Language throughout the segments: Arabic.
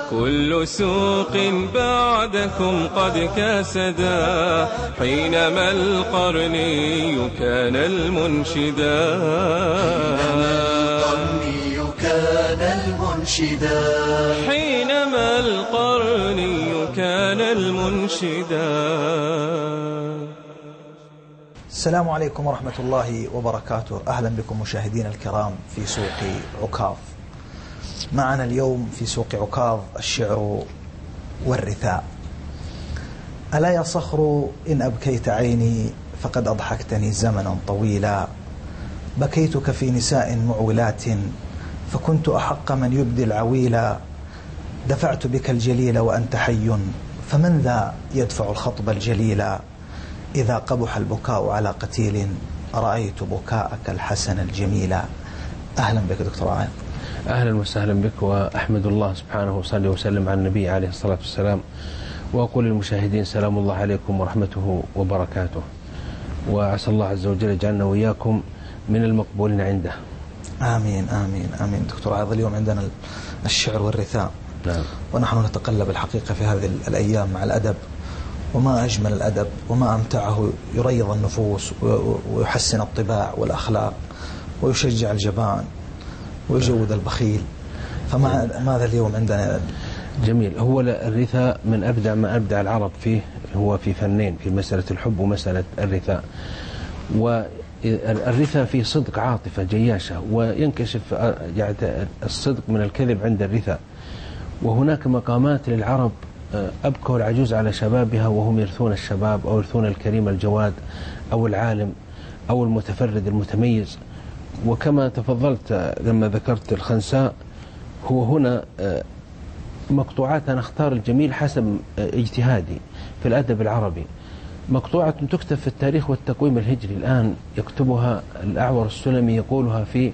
كل سوق بعدكم قد كاسدا، حينما القرني كان المنشدا. حينما القرني كان المنشدا. السلام عليكم ورحمة الله وبركاته. أهلا بكم مشاهدين الكرام في سوق عكاظ. معنا اليوم في سوق عكاظ الشعر والرثاء. ألا يا صخر إن أبكيت عيني فقد أضحكتني زمنا طويلا، بكيتك في نساء معولات فكنت أحق من يبدي العويلا، دفعت بك الجليل وأنت حي فمن ذا يدفع الخطب الجليلا، إذا قبح البكاء على قتيل رأيت بكاءك الحسن الجميلا. أهلا بك دكتور عايض. أهلا وسهلا بك، وأحمد الله سبحانه وصلي وسلم على النبي عليه الصلاة والسلام، وأقول للمشاهدين سلام الله عليكم ورحمته وبركاته، وعسى الله عز وجل يجعلنا وإياكم من المقبولين عنده. آمين آمين آمين. دكتور عايض، اليوم عندنا الشعر والرثاء. نعم. ونحن نتقلب الحقيقة في هذه الأيام مع الأدب، وما أجمل الأدب وما أمتعه، يريض النفوس ويحسن الطباع والأخلاق ويشجع الجبان ويجود البخيل. فماذا اليوم عندنا؟ جميل. هو الرثاء من أبدع ما أبدع العرب فيه، هو في فنين، في مسألة الحب ومسألة الرثاء. والرثاء فيه صدق، عاطفة جياشة، وينكشف الصدق من الكذب عند الرثاء. وهناك مقامات للعرب أبكوا العجوز على شبابها وهم يرثون الشباب، أو يرثون الكريم الجواد، أو العالم، أو المتفرد المتميز. وكما تفضلت لما ذكرت الخنساء، هو هنا مقطوعات أنا أختار الجميل حسب اجتهادي في الأدب العربي. مقطوعة تكتب في التاريخ والتقويم الهجري، الآن يكتبها الأعور السلمي، يقولها في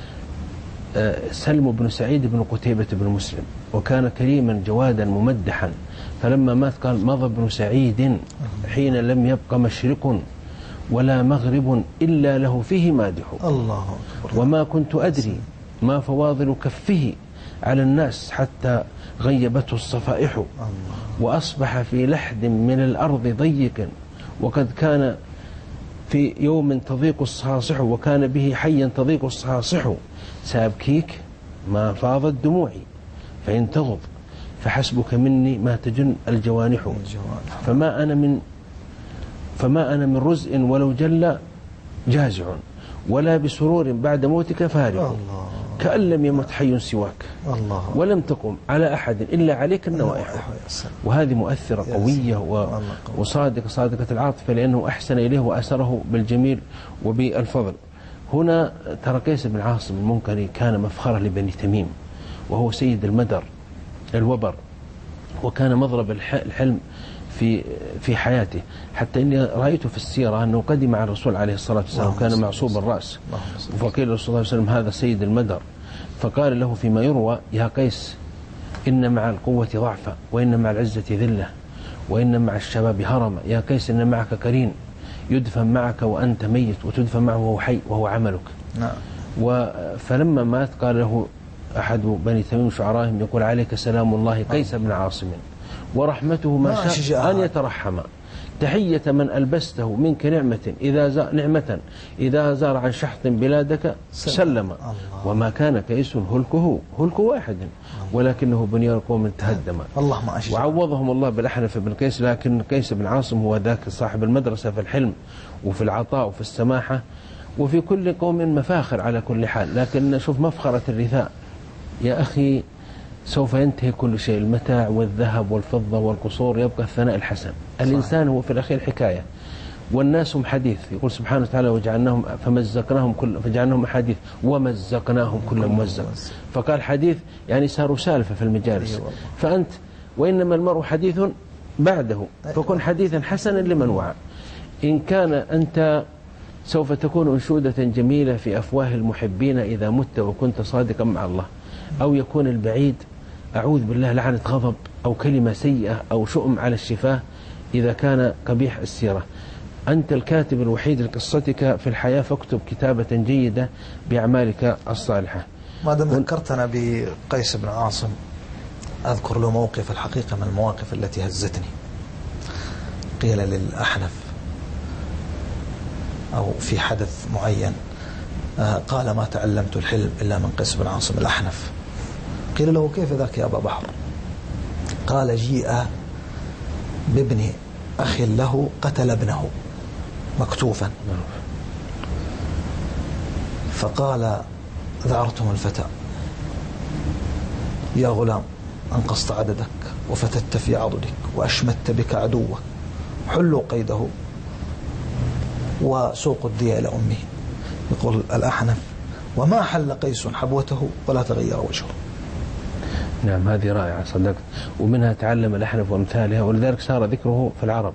سلم بن سعيد بن قتيبة بن مسلم، وكان كريما جوادا ممدحا، فلما مات قال: مضى ابن سعيد حين لم يبق مشرق ولا مغرب إلا له فيه مادح، الله أكبر، وما كنت أدري ما فواضل كفه على الناس حتى غيبته الصفائح، وأصبح في لحد من الأرض ضيق وقد كان في يوم تضيق الصاصح، وكان به حيا تضيق الصاصح، سأبكيك ما فاضت دموعي فإن تغض فحسبك مني ما تجن الجوانح، فما أنا من رزء ولو جل جازع، ولا بسرور بعد موتك فارق، كأن لم يمت حي سواك، ولم تقم على أحد إلا عليك النوائح. وهذه مؤثرة قوية وصادقة العاطفة، لأنه أحسن إليه وأسره بالجميل وبالفضل. هنا ترى قيس بن عاصم المنكري كان مفخرة لبني تميم، وهو سيد المدر الوبر، وكان مضرب الحلم في حياته، حتى إني رأيته في السيرة أنه قدم على الرسول عليه الصلاة والسلام، كان معصوب الرأس، فقيل الرسول صلى الله عليه وسلم: هذا سيد المدر. فقال له فيما يروى: يا قيس، إن مع القوة ضعفا، وإن مع العزة ذلة، وإن مع الشباب هرما. يا قيس، إن معك كريم يدفن معك وأنت ميت، وتدفن معه وهو حي وهو عملك. فلما مات قال له أحد بني تميم شعرائهم يقول: عليك سلام الله قيس بن عاصم، ورحمته ما شاء أن يترحم، تحية من ألبسته منك نعمة إذا زار عن شحط بلادك سلم، وما كان قيس هلك واحد ولكنه بنيان قوم تهدم. وعوضهم الله بالأحنف بن قيس، لكن قيس بن عاصم هو ذاك صاحب المدرسة في الحلم وفي العطاء وفي السماحة، وفي كل قوم مفاخر على كل حال. لكن شوف مفخرة الرثاء يا أخي، سوف ينتهي كل شيء، المتاع والذهب والفضة والقصور، يبقى الثناء الحسن. الإنسان هو في الأخير حكاية، والناس هم حديث. يقول سبحانه وتعالى: وجعلناهم فجعلناهم أحاديث ومزقناهم كل ممزق. فقال حديث يعني صاروا سالفة في المجالس. فأنت وإنما المرء حديث بعده، فكن حديثا حسنا لمن وعى. إن كان أنت سوف تكون أنشودة جميلة في أفواه المحبين إذا مت وكنت صادقا مع الله، أو يكون البعيد أعوذ بالله لعنة غضب أو كلمة سيئة أو شؤم على الشفاه إذا كان قبيح السيرة. أنت الكاتب الوحيد لقصتك في الحياة، فاكتب كتابة جيدة بأعمالك الصالحة. ما دام ذكرتنا بقيس بن عاصم، أذكر له موقف الحقيقة من المواقف التي هزتني. قيل للأحنف أو في حدث معين قال: ما تعلمت الحلم إلا من قيس بن عاصم الأحنف. قيل له: كيف ذاك يا أبا بحر؟ قال: جيء بابن أخ له قتل ابنه مكتوفا، فقال: ذعرتم الفتى يا غلام، أنقصت عددك وفتت في عضدك وأشمت بك عدوك، حلوا قيده وسوقوا الدية إلى أمه. يقول الأحنف: وما حل قيس حبوته ولا تغير وجهه. نعم، هذه رائعة صدقت، ومنها تعلم الأحنف وأمثالها، ولذلك صار ذكره في العرب.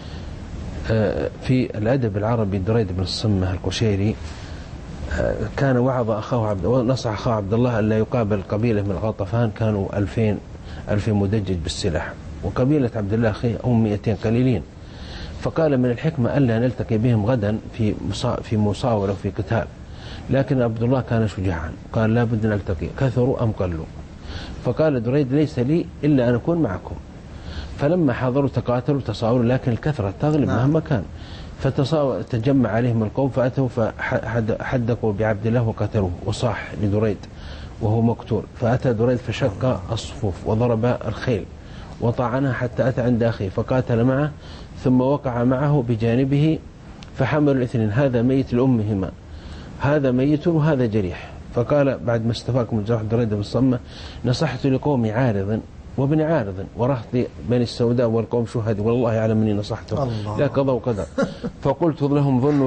في الأدب العربي دريد بن الصمة القشيري كان وعظ أخاه ونصح أخاه عبد الله أن لا يقابل قبيلة من الغطفان، كانوا 2000 مدجج بالسلاح، وقبيلة عبد الله أخيه 200 قليلين. فقال: من الحكمة ألا نلتقي بهم غدا في مصاولة وفي قتال. لكن عبد الله كان شجاعا، قال: لا بد نلتقي، كثروا أم قلوا. فقال دريد: ليس لي إلا أن أكون معكم. فلما حضروا تقاتلوا تصاولوا، لكن الكثرة تغلب مهما كان. فتجمع عليهم القوم فأتوا فحدقوا بعبد الله وقتلوه، وصاح لدريد وهو مقتول. فأتى دريد فشق الصفوف وضرب الخيل وطعنها حتى أتى عند أخيه فقاتل معه، ثم وقع معه بجانبه فحملوا الاثنين، هذا ميت لأمهما، هذا ميت وهذا جريح. فقال بعد ما استفاق من جرح دريد بالصمة: نصحت لقومي عارض وابن عارض ورهط بين السوداء والقوم شهد، والله يعلم اني نصحتهم لا قضى وقدر. فقلت لهم ظنوا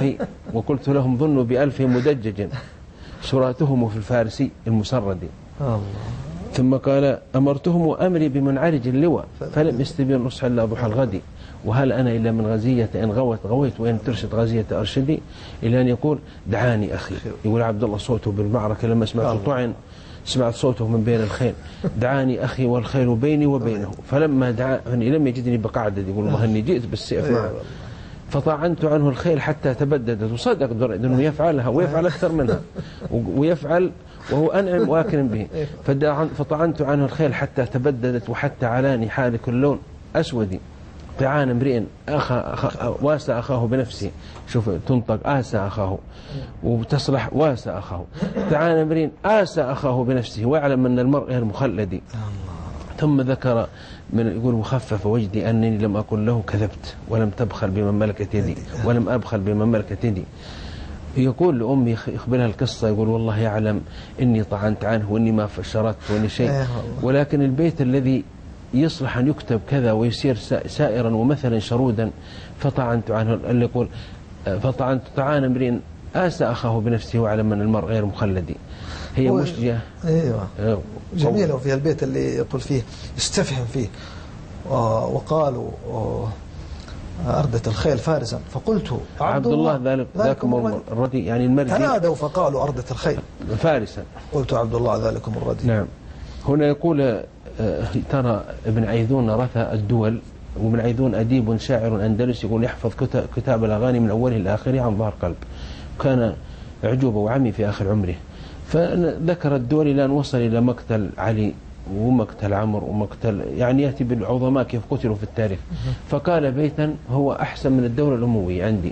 بألف مدجج سراتهم في الفارسي المسرد. ثم قال: أمرتهم وأمري بمنعرج اللواء فلم يستبين نصح إلا ضحى الغد، وهل أنا إلا من غزية إن غويت وإن ترشد غزية أرشدي، إلى أن يقول: دعاني أخي. يقول عبد الله صوته بالمعركة لما سمعت صوته من بين الخيل: دعاني أخي والخيل بيني وبينه، فلما دعاني لم يجدني بقعدد، يقول الله أني جئت بالسيف معه، فطعنت عنه الخيل حتى تبددت. وصدق دريد أنه يفعلها ويفعل أكثر منها، ويفعل وهو أنعم واكن به. فطعنت عنه الخيل حتى تبددت، وحتى علاني حالك اللون أسودي، طعان امرئ واسى أخاه بنفسه. شوف تنطق آسى أخاه وتصلح واسى أخاه، طعان امرئ آسى أخاه بنفسه ويعلم أن المرء غير مخلد. ثم ذكر من يقول: مخفف وجدي أنني لم أقل له كذبت ولم تبخل بمن ملكت يدي ولم أبخل بمن ملكت يدي. يقول لأمي يخبرها القصة، يقول: والله يعلم إني طعنت عنه وإني ما فشرت وإني شيء، ولكن البيت الذي يصلح أن يكتب كذا ويصير سائرا ومثلا شرودا فطعنت عنه، اللي يقول: فطعنت طعان امرئ آسى أخاه بنفسه وعلم أن المرء غير مخلد. هي مشجعة. أيوة جميلة. وفي البيت اللي يقول فيه يستفهم فيه: وقالوا أردت الخيل فارسا فقلت عبد الله ذاكم الردي، يعني المردي. تنادوا فقالوا أردت الخيل فارسا قلت عبد الله ذلكم الردي. نعم. هنا يقول: ترى ابن عيذون رثى الدول، وابن عيذون أديب شاعر أندلسي، يقول: يحفظ كتاب الأغاني من أوله إلى آخره عن ظهر قلب، كان عجوبة وعمي في آخر عمره. فذكر الدول إلى أن وصل إلى مقتل علي ومقتل عمرو ومقتل، يعني يأتي بالعظماء كيف قتلوا في التاريخ. فقال بيتا هو أحسن من الدولة الأموية عندي،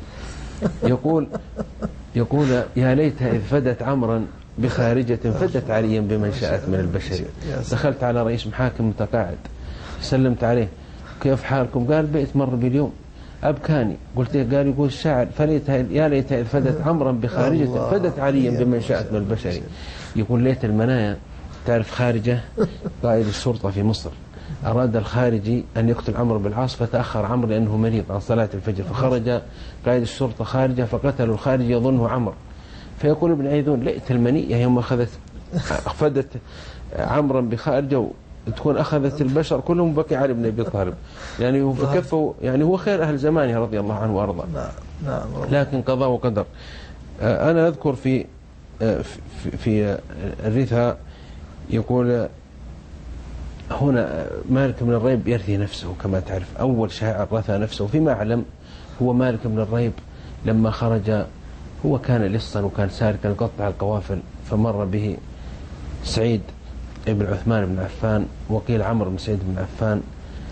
يقول: يا ليتها إذ فدت عمرا بخارجة فدت عليا بمن شاءت من البشر. دخلت على رئيس محاكم متقاعد سلمت عليه: كيف حالكم؟ قال: بيت مر باليوم أبكاني. قلت: قال يقول الشاعر: يا ليتها إذ فدت عمرا بخارجة فدت عليا بمن شاءت من البشر. يقول: ليت المنايا. تعرف خارجة قائد الشرطة في مصر أراد الخارجي أن يقتل عمرو بالعاص، فتأخر عمرو لأنه مريض عن صلاة الفجر، فخرج قائد الشرطة خارجة فقتلوا الخارجي يظنه عمرو. فيقول ابن عيذون: ليت المنية يوم أخذت عمرا بخارجة تكون أخذت البشر كلهم بكي علي بن أبي طالب، يعني هو فكفه، يعني هو خير أهل زمانه رضي الله عنه وأرضاه، لكن قضاء وقدر. أنا أذكر في الرثا يقول هنا: مالك بن الريب يرثي نفسه كما تعرف، أول شاعر رثى نفسه فيما أعلم هو مالك بن الريب. لما خرج هو كان لصا وكان سارقا يقطع القوافل، فمر به سعيد ابن عثمان بن عفان، وقيل عمرو بن سعيد بن عفان،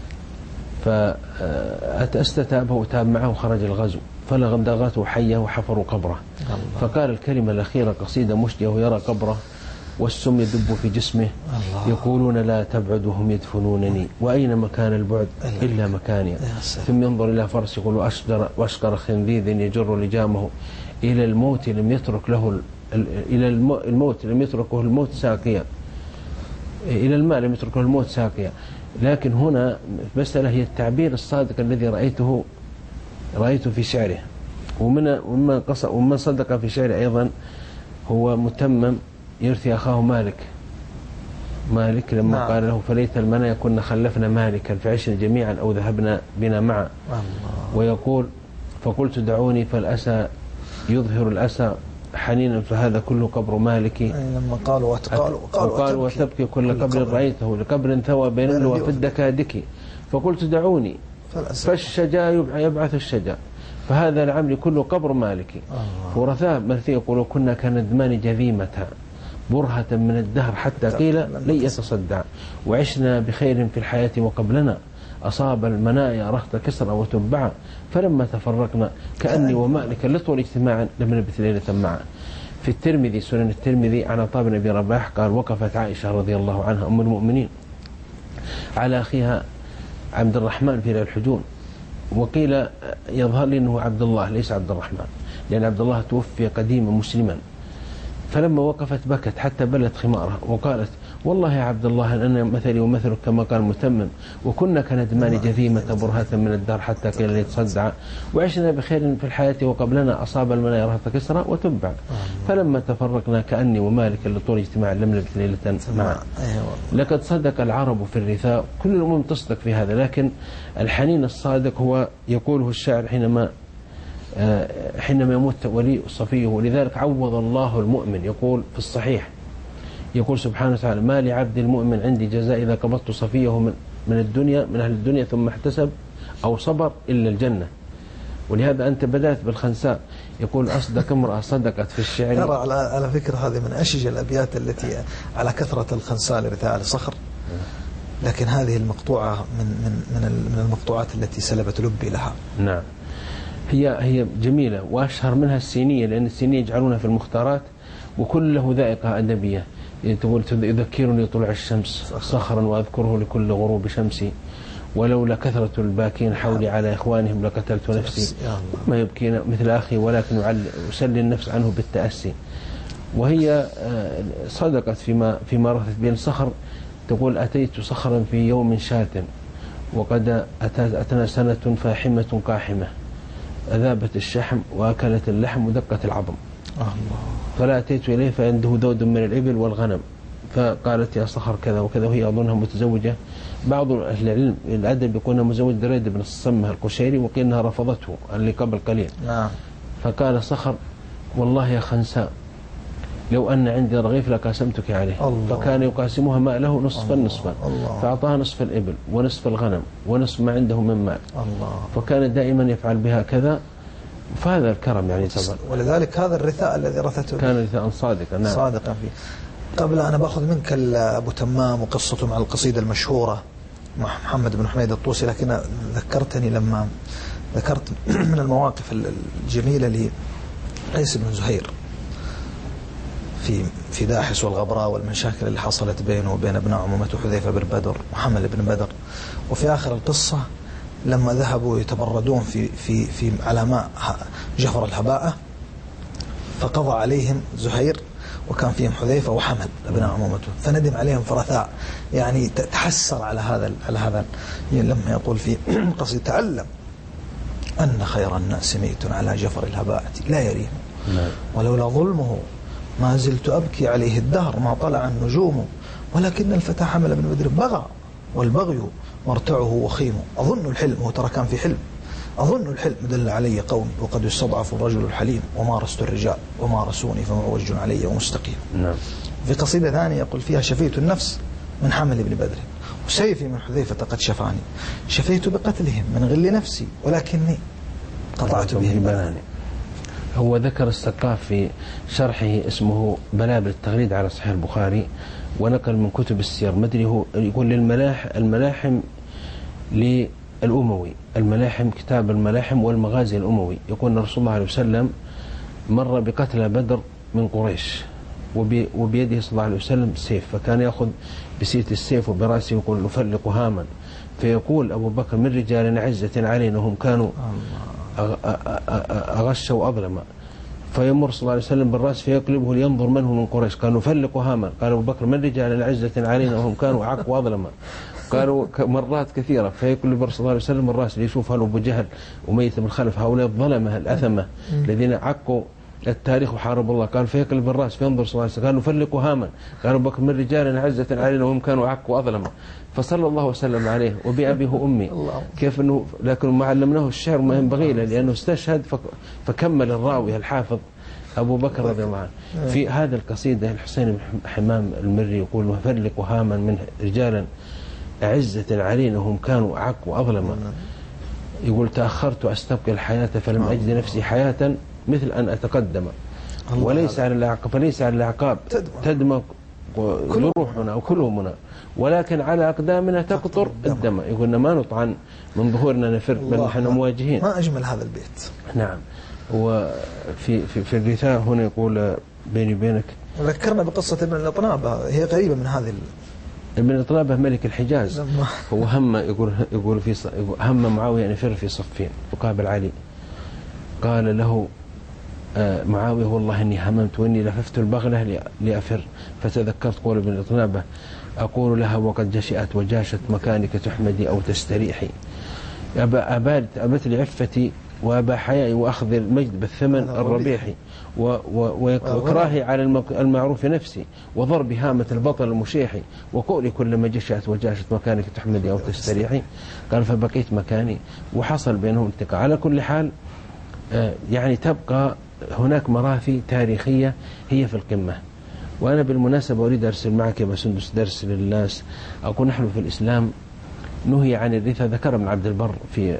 فاستتابه وتاب معه وخرج الغزو، فلغدغته حية وحفروا قبره، فقال الكلمة الأخيرة قصيدة مشجية ويرى قبره والسم يدب في جسمه، يقولون لا تبعد وهم يدفنونني، وأين مكان البعد إلا مكاني، ثم ينظر إلى فرس يقول وأشقر خنذيذ يجر لجامه، إلى الموت لم يترك له إلى الموت لم يتركه الموت ساقيا، إلى الماء لم يتركه الموت ساقيا. لكن هنا مسألة هي التعبير الصادق الذي رأيته في شعره، ومن صدق في شعره أيضا هو متمم يرثي أخاه مالك لما قال له فليت المنايا كنا خلفنا مالكا فعشنا جميعا أو ذهبنا بنا معا، ويقول فقلت دعوني فالأسى يظهر الأسى حنينا فهذا كله قبر مالك، لما قالوا وتبكي كل قبر رأيته لقبر ثوى بين اللوى في الدكادك، فقلت دعوني فالشجا يبعث الشجا فهذا العمل كله قبر مالك. ورثاء مرثي يقول كنا كندمان جذيمة برهة من الدهر حتى قيل لن يتصدع، وعشنا بخير في الحياة وقبلنا أصاب المنايا رخت كسرى وتبعا، فلما تفرقنا كأني ومالك لطول اجتماعا لم نبت ليلة معا. في الترمذي سنن الترمذي عن عطاء بن أبي رباح قال وقفت عائشة رضي الله عنها أم المؤمنين على أخيها عبد الرحمن في الحجون، وقيل يظهر لي أنه عبد الله ليس عبد الرحمن، لأن عبد الله توفي قديما مسلما، فلما وقفت بكت حتى بلت خمارها وقالت والله يا عبد الله أنا مثلي ومثلك كما قال متمم، وكنا كندمان جذيمة برهة من الدار حتى قيل يتصدع، وعشنا بخير في الحياة وقبلنا أصاب المنايا رهط كسرى وتبع، فلما تفرقنا كأني ومالك لطول اجتماع لم نبت ليلة معا. لقد صدق العرب في الرثاء، كل الأمم تصدق في هذا، لكن الحنين الصادق هو يقوله الشاعر حينما يموت ولي صفيه، ولذلك عوض الله المؤمن، يقول في الصحيح يقول سبحانه وتعالى ما لعبد المؤمن عندي جزاء إذا قبضت صفيه من الدنيا من أهل الدنيا ثم احتسب أو صبر إلا الجنة. ولهذا أنت بدأت بالخنساء، يقول أصدق امرأة صدقت في الشعر. ترى على فكرة هذه من أشج الأبيات التي على كثرة الخنساء لرثاء الصخر، لكن هذه المقطوعة من المقطوعات التي سلبت لبي لها. نعم هي جميلة، وأشهر منها السينية، لأن السينية يجعلونها في المختارات وكل له ذائقة أدبية، تقول يذكرني طلوع الشمس صخرا وأذكره لكل غروب شمسي، ولولا كثرة الباكين حولي على إخوانهم لقتلت نفسي، ما يبكينا مثل أخي ولكن أسلي النفس عنه بالتأسي. وهي صدقت فيما رثت بين الصخر، تقول أتيت صخرا في يوم شات وقد أتنا سنة فاحمة قاحمة، أذابت الشحم وأكلت اللحم ودقت العظم، فلا أتيت إليه فعنده ذود من الإبل والغنم، فقالت يا صخر كذا وكذا، وهي أظنها متزوجة. بعض أهل العلم الأدب يقولنا مزوج دريد بن الصمة القشيري، وقيل أنها رفضته اللي قبل قليل. فقال صخر والله يا خنساء لو أن عندي رغيف لقاسمتك عليه، فكان يقاسمها ماء له نصفا، فأعطاها نصف الإبل ونصف الغنم ونصف ما عنده من مال، فكان دائما يفعل بها كذا، فهذا الكرم يعني طبعا. ولذلك هذا الرثاء الذي رثته كان رثاء صادقا. نعم صادقا فيه. قبل أنا بأخذ منك أبو تمام وقصته مع القصيدة المشهورة مع محمد بن حميد الطوسي، لكن ذكرتني لما ذكرت من المواقف الجميلة لقيس بن زهير في داحس والغبراء والمشاكل اللي حصلت بينه وبين ابن عمومة حذيفة بن بدر وحمل بن بدر، وفي آخر القصة لما ذهبوا يتبردون في على ماء جفر الهباءة، فقضى عليهم زهير وكان فيهم حذيفة وحمل ابن عمومته، فندم عليهم فرثاء، يعني تحسر على هذا لما يقول في قصيدة تعلم أن خير الناس ميت على جفر الهباءة لا يريهم، ولولا ظلمه ما زلت أبكي عليه الدهر ما طلع النجوم، ولكن الفتى حمل بن بدر بغى والبغي مرتعه وخيم، أظن الحلم، هو ترى كان في حلم، أظن الحلم دل علي قومي وقد يستضعف الرجل الحليم، ومارست الرجال ومارسوني فمعوج علي ومستقيم. في قصيدة ثانية يقول فيها شفيت النفس من حمل بن بدر وسيفي من حذيفة قد شفاني، شفيت بقتلهم من غل نفسي ولكني قطعت به بناني. هو ذكر السقاف في شرحه اسمه بلابل التغريد على صحيح البخاري، ونقل من كتب السير مدري هو يقول الملاحم للأموي، الملاحم كتاب الملاحم والمغازي الأموي، يقول الرسول صلى الله عليه وسلم مر بقتلى بدر من قريش وبيده صلى الله عليه وسلم سيف، فكان يأخذ بسيف السيف وبرأسه يقول نفلق هاما، فيقول أبو بكر من رجال عزة علينا هم كانوا أغش وأظلم، فيمر صلى الله عليه وسلم بالرأس فيقلبه لينظر من هو من قريش، قال نفلق هاما، قال أبو بكر من رجال عزة علينا وهم كانوا أعق وأظلم، قالوا مرات كثيرة، فيقلب صلى الله عليه وسلم الرأس ليشوف هل أبو جهل ومية من خلف هؤلاء الظلمة الأثمة الذين عقوا التاريخ وحاربوا الله، قال فيقلب الرأس فينظر صلى الله عليه وسلم، قال نفلق هاما، قال أبو بكر من رجال عزة علينا وهم كانوا أعق وأظلم، فصلى الله وسلم عليه وبأبيه وأمي كيف أنه، لكن ما علمناه الشعر ما ينبغي له لأنه استشهد فكمل الراوي الحافظ أبو بكر رضي الله عنه. في هذا القصيدة الحسين بن حمام المري يقول نفلق هاما من رجالا عزة علينا هم كانوا أعق وأظلم، يقول تأخرت أستبقي الحياة فلم أجد نفسي حياة مثل أن أتقدم، وليس على الأعقاب تدمى جروحنا وكلهمنا، ولكن على أقدامنا تقطر الدم، يقولنا ما نطعن من ظهورنا نفر بل نحن مواجهين. ما أجمل هذا البيت. نعم. وفي الرثاء هنا يقول بيني وبينك ذكرنا بقصة ابن الأطنابة، هي قريبة من هذه. ابن الأطنابة ملك الحجاز، هو هم يقول هم معاوية أن يفر في صفين يقابل علي، قال له معاوية والله إني هممت وإني لففت البغلة لأفر، فتذكرت قول ابن الأطنابة أقول لها وقد جشئت وجاشت مكانك تحمدي أو تستريحي، أبت لعفتي وأبا حيائي وأخذ المجد بالثمن الربيحي، وإكراهي على المعروف نفسي، وضرب هامة البطل المشيحي، وقولي كلما جشأت وجاشت مكانك تحمدي أو تستريحي، قال فبقيت مكاني، وحصل بينهم التقاء. على كل حال يعني تبقى هناك مراثي تاريخية هي في القمة. وأنا بالمناسبة أريد أرسل معك يا بسندس درس للناس، أقول نحن في الإسلام نهي عن الرثا، ذكر ابن عبد البر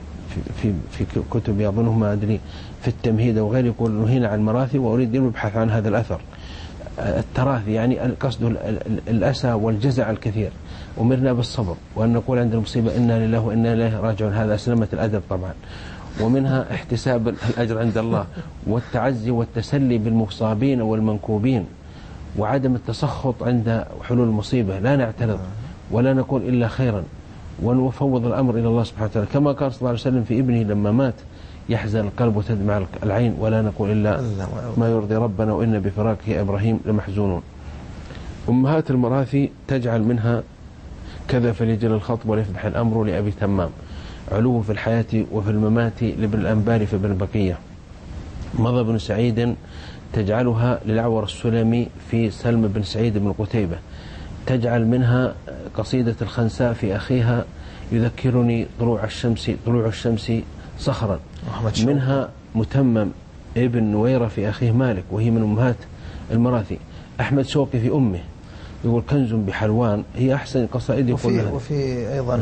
في كتب يظنه ما أدري في التمهيد وغيره، يقول نهينا عن المراثي، وأريد أن أبحث عن هذا الأثر التراثي، يعني القصد الأسى والجزع الكثير، أمرنا بالصبر وأن نقول عند المصيبة إنا لله وإنا إليه راجعون، هذا أسلمة الأدب طبعا، ومنها احتساب الأجر عند الله، والتعزي والتسلي بالمصابين والمنكوبين، وعدم التسخط عند حلول المصيبة، لا نعترض ولا نقول إلا خيرا، ونفوض الأمر إلى الله سبحانه وتعالى، كما قال صلى الله عليه وسلم في ابنه لما مات يحزن القلب وتدمع العين، ولا نقول إلا ما يرضي ربنا وإن بفراقه إبراهيم لمحزونون. أمهات المراثي تجعل منها كذا فليجل الخطب وليفضح الأمر لأبي تمام، علو في الحياة وفي الممات لابن الأنبار في ابن بقية، مضى بن سعيد تجعلها للأعور السلمي في سلم بن سعيد بن قتيبة، تجعل منها قصيدة الخنساء في أخيها يذكرني طلوع الشمس صخرا، منها متمم ابن نويرة في أخيه مالك، وهي من أمهات المراثي. أحمد شوقي في أمه يقول كنز بحلوان، هي أحسن قصائد يقولها. وفي أيضا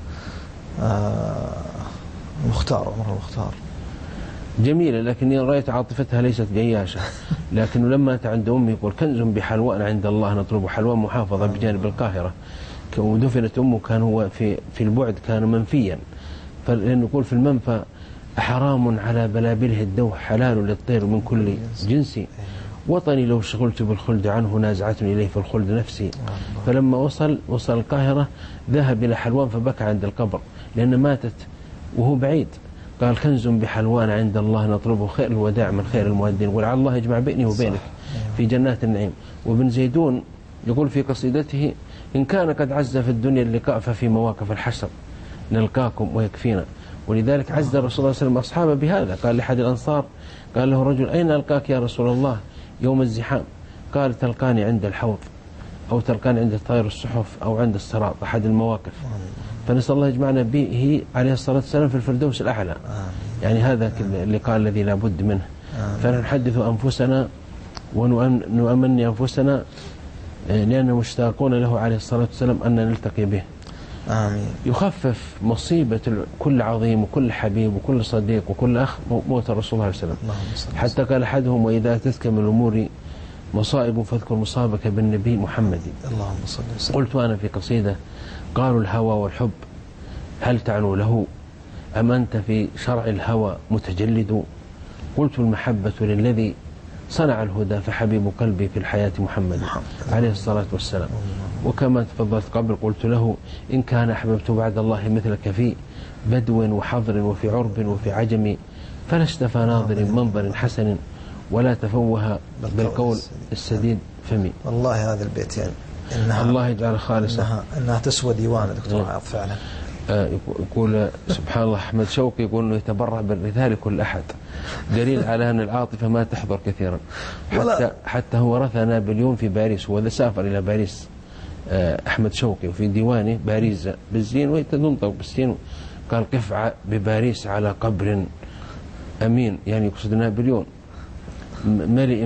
مختار عمر المختار جميلة، لكني رأيت عاطفتها ليست جياشة، لكنه لما أتى عند أمي يقول كنز بحلوان عند الله نطلب، حلوان محافظة بجانب القاهرة، ودفنت أمه كان هو في البعد كان منفيا، فلأنه يقول في المنفى حرام على بلابله الدوح حلال للطير من كل جنسي، وطني لو شغلت بالخلد عنه نازعتني إليه في الخلد نفسي، فلما وصل القاهرة ذهب إلى حلوان فبكى عند القبر لأن ماتت وهو بعيد، قال كنز بحلوان عند الله نطلبه خير الوداع من خير المؤدين، ولعل الله يجمع بيني وبينك في جنات النعيم. وابن زيدون يقول في قصيدته إن كان قد عز في الدنيا اللقاء ففي مواقف الحشر نلقاكم ويكفينا، ولذلك عز الرسول صلى الله عليه وسلم أصحابه بهذا، قال لأحد الأنصار قال له رجل أين ألقاك يا رسول الله يوم الزحام؟ قال تلقاني عند الحوض أو تلقاني عند طائر الصحف أو عند الصراط، أحد المواقف. فنسأل الله يجمعنا به عليه الصلاة والسلام في الفردوس الأعلى، يعني هذا اللقاء الذي لا بد منه. فنحدث أنفسنا ونؤمن أنفسنا لأننا مشتاقون له عليه الصلاة والسلام أن نلتقي به. آمين. يخفف مصيبة كل عظيم وكل حبيب وكل صديق وكل أخ موت الرسول صلى الله عليه وسلم، حتى قال أحدهم وإذا أتتك من الأمور مصائب فاذكر مصابك بالنبي محمد. اللهم صل وسلم. قلت أنا في قصيدة: قالوا الهوى والحب هل تعنو له، أم أنت في شرع الهوى متجلد؟ قلت المحبة للذي صنع الهدى، فحبيب قلبي في الحياة محمد عليه الصلاة والسلام. وكما تفضلت قبل قلت له: إن كان أحببت بعد الله مثلك في بدو وحضر وفي عرب وفي عجم، فلست فناظر منظر حسن، ولا تفوه بالقول السديد فمي. والله هذا البيتين الله يجعل خالصة، إنها تسوى ديوان دكتور عاض فعلا. يقول سبحان الله أحمد شوقي يقول إنه يتبرع بالرثاء لكل أحد، دليل على أن العاطفة ما تحضر كثيرا. حتى هو رثى نابليون في باريس، وهذا سافر إلى باريس أحمد شوقي، وفي ديوانه باريس بالزين ويتنطق بالسين، قال: قف بباريس على قبر أمين، يعني يقصد نابليون، ملئ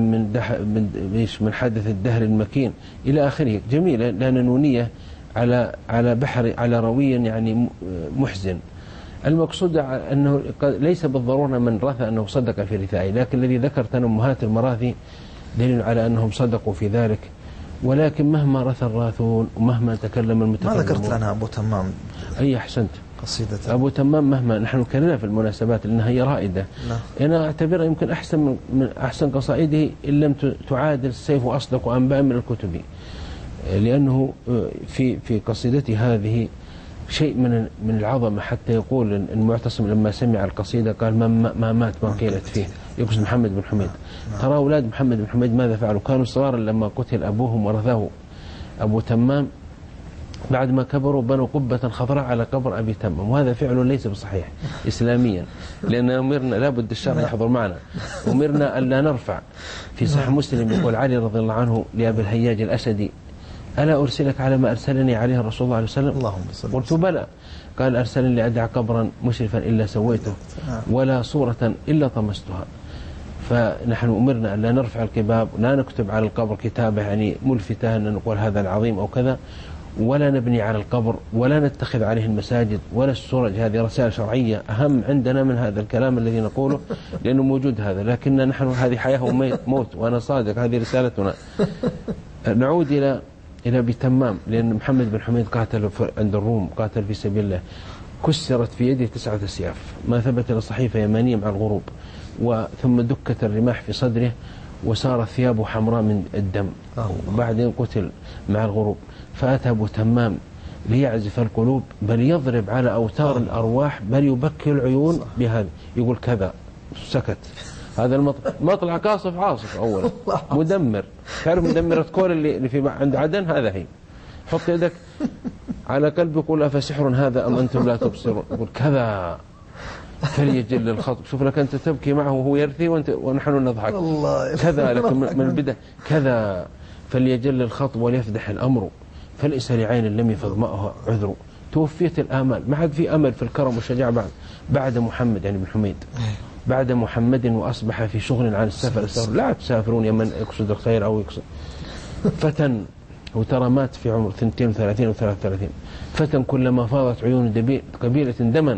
من حدث الدهر المكين إلى آخره. جميلة لأن نونية على بحر، على روي يعني محزن. المقصود أنه ليس بالضرورة من رثى أنه صدق في رثائه، لكن الذي ذكرت أن أمهات المراثي دليل على أنهم صدقوا في ذلك. ولكن مهما رثى الراثون ومهما تكلم المتكلمون. ما ذكرت لنا أبو تمام؟ أي أحسنت، قصيدة أبو تمام مهما نحن كلنا في المناسبات لأنها هي رائدة. أنا أعتبرها يمكن من أحسن قصائده إن لم تعادل السيف أصدق وأنباء من الكتب، لأنه في قصيدتي هذه شيء من العظمة. حتى يقول المعتصم لما سمع القصيدة قال: ما مات ما قيلت فيه، يقصد محمد بن حميد. ترى أولاد محمد بن حميد ماذا فعلوا؟ كانوا صغارا لما قتل أبوهم ورثاه أبو تمام، بعد ما كبروا بنوا قبة خضراء على قبر أبي تمام، وهذا فعل ليس بصحيح إسلاميا، لأن أمرنا لابد الشرع يحضر معنا، أمرنا ألا نرفع. في صحيح مسلم يقول علي رضي الله عنه لأبي الهياج الأسدي: ألا أرسلك على ما أرسلني عليه الرسول الله عليه وسلم؟ اللهم صل. قلت: بلى. قال: أرسلني لأدع قبرا مشرفا إلا سويته، ولا صورة إلا طمستها. فنحن أمرنا أن لا نرفع الكباب، لا نكتب على القبر كتابة يعني ملفتة أن نقول هذا العظيم أو كذا، ولا نبني على القبر، ولا نتخذ عليه المساجد ولا السرج. هذه رسائل شرعية أهم عندنا من هذا الكلام الذي نقوله، لأنه موجود هذا. لكن نحن هذه حياة وموت، وأنا صادق، هذه رسالتنا. نعود إلى أبي تمام، لأن محمد بن حميد قاتل عند الروم، قاتل في سبيل الله، كسرت في يده 9 أسياف، ما ثبت إلى صحيفة يمانية مع الغروب، ثم دكت الرماح في صدره، وصارت ثيابه حمراء من الدم، وبعدين قتل مع الغروب. فأتى أبو تمام ليعزف القلوب، بل يضرب على أوتار الأرواح، بل يبكي العيون بهذا، يقول كذا، سكت. هذا المطلع قاصف عاصف أولا، مدمر. تعرف مدمرة كور اللي في عند عدن؟ هذا هي. حط يدك على قلبه، يقول: أفسحر هذا أم أنتم لا تبصرون؟ يقول كذا فليجل الخطب. شوف لك أنت تبكي معه وهو يرثي ونحن نضحك. كذا لكن من البدء كذا فليجل الخطب وليفدح الأمر، فليس لعين لم يفض ماءها عذر. توفيت الآمال، ما عاد في أمل في الكرم والشجاعة بعد محمد يعني بن حميد، بعد محمد، وأصبح في شغل عن السفر. لا تسافرون يمن يقصد الخير أو يقصد. فتى وترى مات في عمر 32 و 33. فتى كلما فاضت عيون قبيلة دما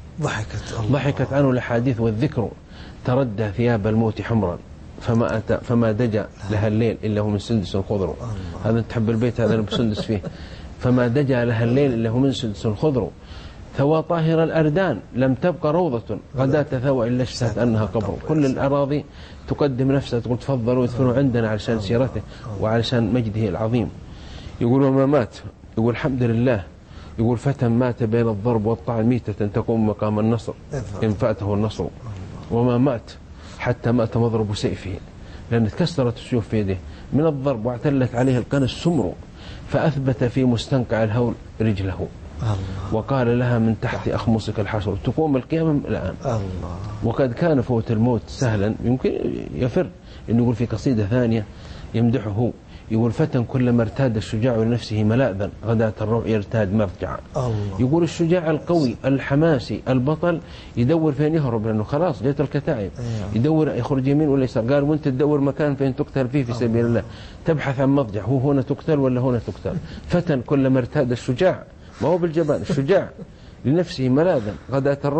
ضحكت عنه الأحاديث والذكر، تردى ثياب الموت حمرا، فما دجى لها الليل إلا هو من سندس خضر. هذا تحب البيت هذا بسندس فيه. فما دجى لها الليل إلا هو من سندس خضر، ثوى طاهر الأردان لم تبقى روضة، غدا تثوى إلا اشتهت أنها قبر. كل الأراضي تقدم نفسها، تقول تفضلوا يدفنوا عندنا علشان سيرته وعلشان مجده العظيم. يقول: وما مات، يقول الحمد لله. يقول: فتى مات بين الضرب والطعن ميتة تقوم مقام النصر إن فاته النصر. وما مات حتى مات مضرب سيفه، لأن تكسرت السيوف في يده من الضرب، واعتلت عليه القنا السمر، فأثبت في مستنقع الهول رجله، وقال لها: من تحت أخمصك الحشر، تقوم القيامة الآن. وقد كان فوت الموت سهلا، يمكن يفر. إنه يقول في قصيدة ثانية يمدحه، يقول: فتى كلما ارتاد الشجاع لنفسه ملاذا، غداة الروع يرتاد مرجعا. يقول الشجاع القوي الحماسي البطل يدور فين يهرب، لأنه خلاص جت الكتائب، يدور يخرج يمين ولا يسار. قال: وانت تدور مكان فين تقتل فيه في سبيل الله، تبحث عن مضجع، هو هنا تقتل ولا هنا تقتل. فتى كلما ارتاد الشجاع، ما هو بالجبان، الشجاع لنفسه ملاذا، غداة الروع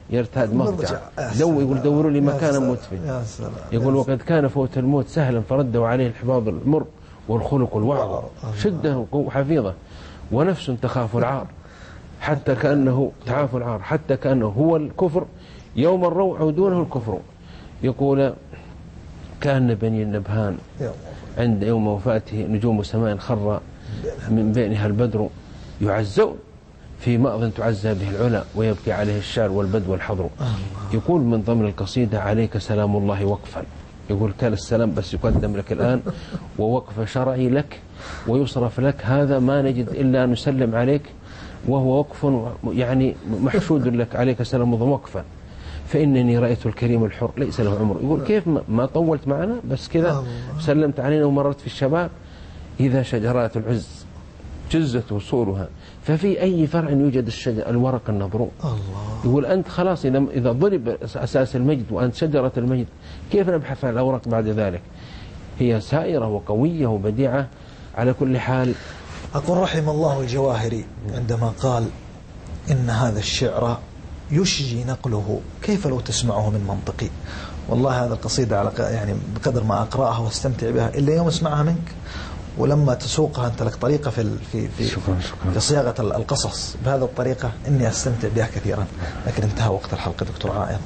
يرتاد مضجع. يقول دوروا لي مكانا مدفن. يقول وقد كان فوت الموت سهلا فردوا عليه الحفاظ المر والخلق الوعظ، شده حفيظة ونفس تخاف العار حتى كأنه تعاف العار حتى كأنه هو الكفر يوم الروع دونه الكفر. يقول كان بني النبهان عند يوم وفاته نجوم سماء خر من بينها البدر يعزون في مأض تعزى به العلا ويبكي عليه الشار والبدو والحضر. يقول من ضمن القصيدة عليك سلام الله وقفا، يقول كان السلام بس يقدم لك الآن ووقف شرعي لك ويصرف لك، هذا ما نجد إلا أن نسلم عليك وهو وقف يعني محشود لك، عليك سلام الله وقفا فإنني رأيت الكريم الحر ليس له عمر. يقول كيف ما طولت معنا بس كذا سلمت علينا ومررت في الشباب. إذا شجرات العز جزت وصولها ففي أي فرع يوجد الشجر الورق النضر. يقول أنت خلاص إذا ضرب أساس المجد وأنت شجرة المجد كيف نبحث عن الأوراق بعد ذلك؟ هي سائرة وقوية وبديعة. على كل حال أقول رحم الله الجواهري عندما قال إن هذا الشعر يشجي نقله، كيف لو تسمعه من منطقي. والله هذا القصيدة على يعني بقدر ما أقرأها واستمتع بها إلا يوم أسمعها منك، ولما تسوقها أنت لك طريقة في صياغة القصص بهذه الطريقة إني أستمتع بها كثيرا. لكن انتهى وقت الحلقة دكتور عائض.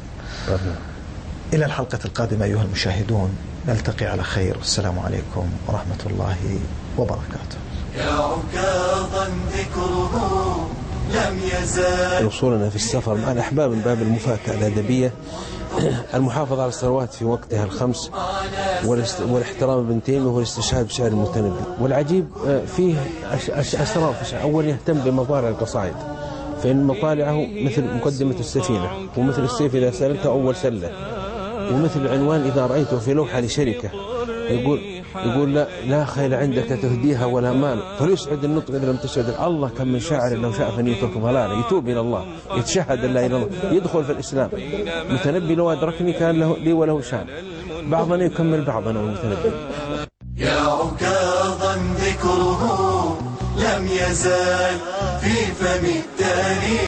إلى الحلقة القادمة أيها المشاهدون، نلتقي على خير، والسلام عليكم ورحمة الله وبركاته. يا عكاظا ذكره لم يزال. وصولنا في السفر مع الأحباب من باب المفاكأة الأدبية، المحافظة على الثروات في وقتها الخمس، والاحترام ابن تيمية والاستشهاد بشعر المتنبي. والعجيب فيه أسرار. أول يهتم بمطالع القصائد، فإن مطالعه مثل مقدمة السفينة، ومثل السيف إذا سلمته أول سلة، ومثل العنوان إذا رأيته في لوحة لشركة. يقول لا خيل عندك تهديها ولا مال، فليسعد النطق إذا لم تسعد. الله كم من شاعر لو شاء فن يترك ضلاله، يتوب إلى الله، يتشهد لا إله إلا الله، يدخل في الإسلام. متنبي لو أدركني كان له لي وله شان، بعضنا يكمل بعضنا والمتنبي. يا عكاظا ذكره لم يزال في فم التاريخ.